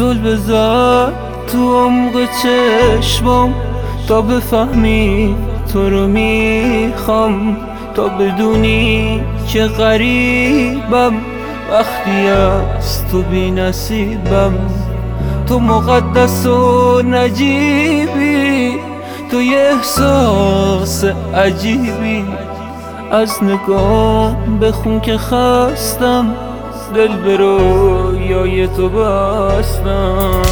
زل بزن تو عمق چشمام تا بفهمی تو رو میخوام، تا بدونی که غریبم وقتی از تو بی نصیبم. تو مقدس و نجیبی، تو یه احساس عجیبی. از نگاه بخون که خستم، دل به رویای تو بستم.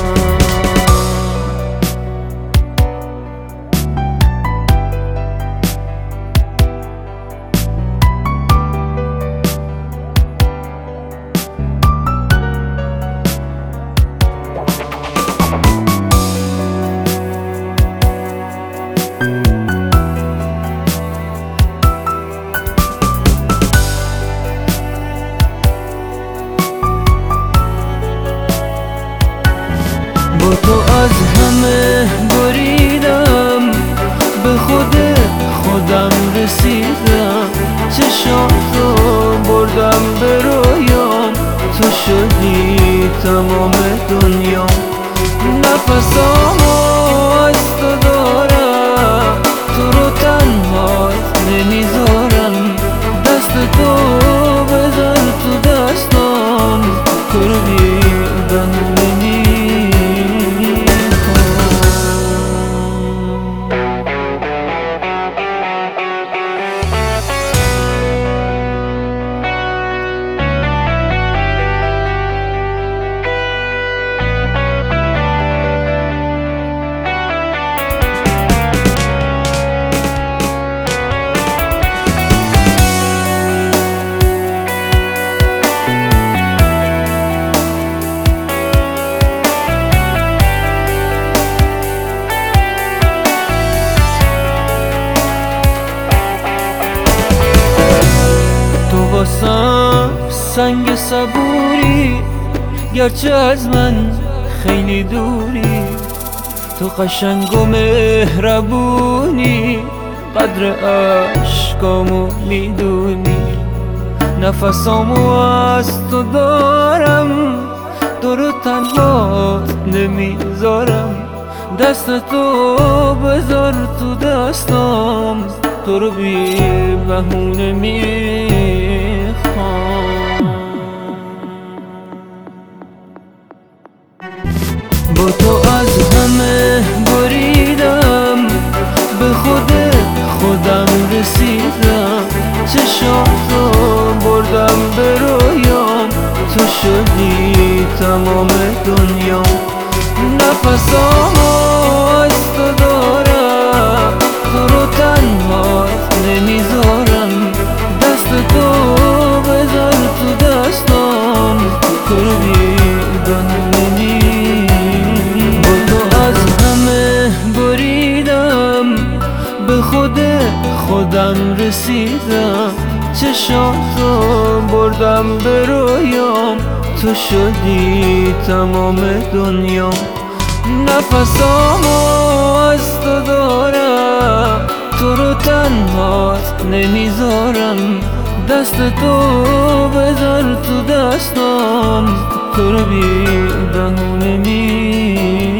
با تو از همه بریدم، به خودم رسیدم. چشاتو بردم به رویام، تو شدی تمام دنیا. نفسامو از تو دارم، تو رو تنهات نمیذارم. دست تو بذار تو دستام، تو رو دیدن سنگ صبوری، گرچه از من خیلی دوری. تو قشنگ و مهربونی، قدر عشقامو میدونی. نفسامو از تو دارم، تو رو تنها نمیذارم. دست تو بذار تو دستام، تو رو بی بهونه میخوام. با تو از همه بریدم، به خودم رسیدم. چشاتو بردم به رویام، تو شدی تمام دنیا. نفسامو از تو دارم، تو رو تنهات نمیذارم. دست تو بذار تو دستام، تو رو دیدن نمی‌کنم. با تو از همه بریدم، به خودم رسیدم. چشاتو بردم به رویام، تو شدی تمام دنیا. نفسامو از تو دارم، تو رو تنهات نمیذارم. دست تو بذار تو دستام، تو رو بی بهونه